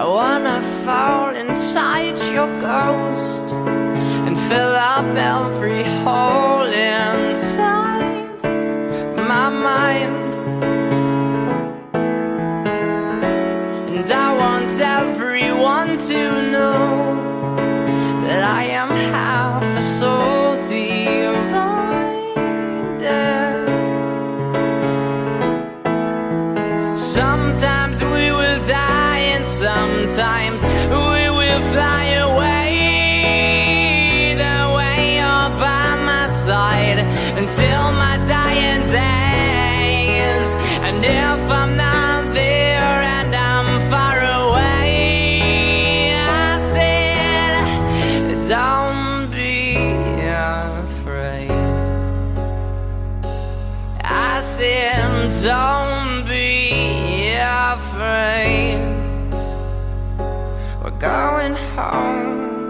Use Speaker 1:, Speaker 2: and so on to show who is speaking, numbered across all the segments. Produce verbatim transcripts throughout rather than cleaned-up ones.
Speaker 1: I wanna fall inside your ghost and fill up every hole inside my mind. And I want everyone to know that I am half a soul divided. Sometimes we will die and sometimes we will fly away. The way you're by my side until my dying days. And if I'm not there and I'm far away, I said, don't be afraid. I said, don't be afraid. We're going home.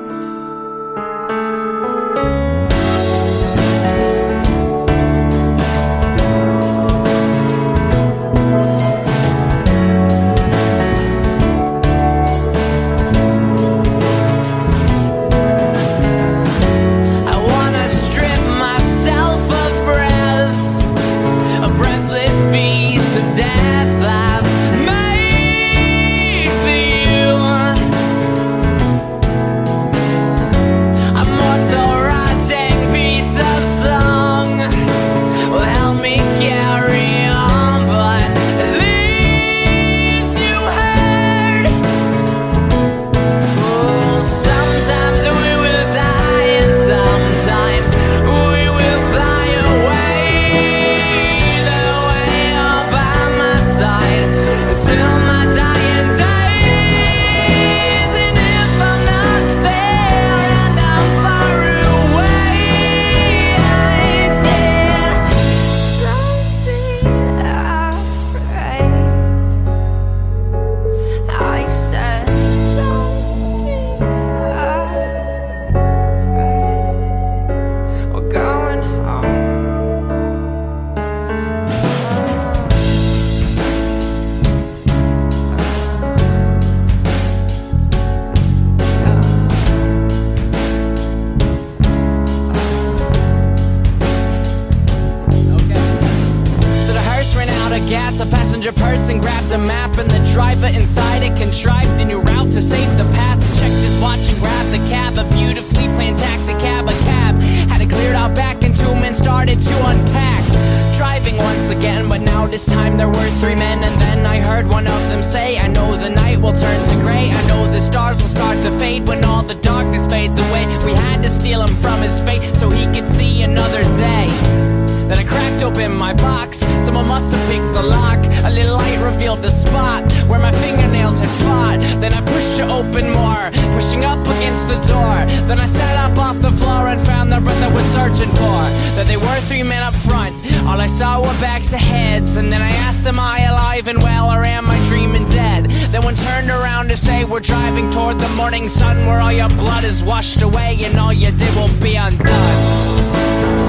Speaker 1: Gas, a passenger person grabbed a map and the driver inside it contrived a new route to save the past. And checked his watch and grabbed a cab, a beautifully planned taxi cab. A cab had it cleared out back and two men started to unpack. Driving once again, but now this time there were three men. And then I heard one of them say, I know the night will turn to gray. I know the stars will start to fade when all the darkness fades away. We had to steal him from his fate so he could see another day. Then I cracked open my box, someone must have picked the lock. A little light revealed the spot where my fingernails had fought. Then I pushed it open more, pushing up against the door. Then I sat up off the floor and found the breath I was searching for. That they were three men up front, all I saw were backs of heads. And then I asked, am I alive and well, or am I dreaming dead? Then one turned around to say, we're driving toward the morning sun, where all your blood is washed away and all you did will be undone.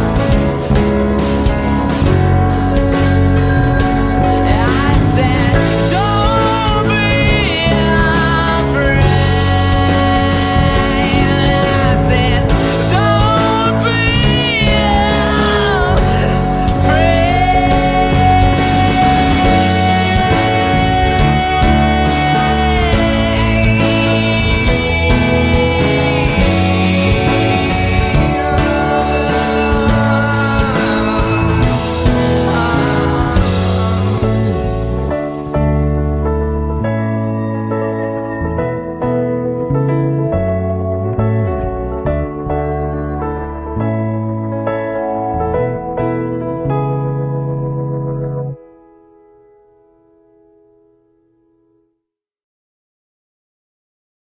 Speaker 1: I said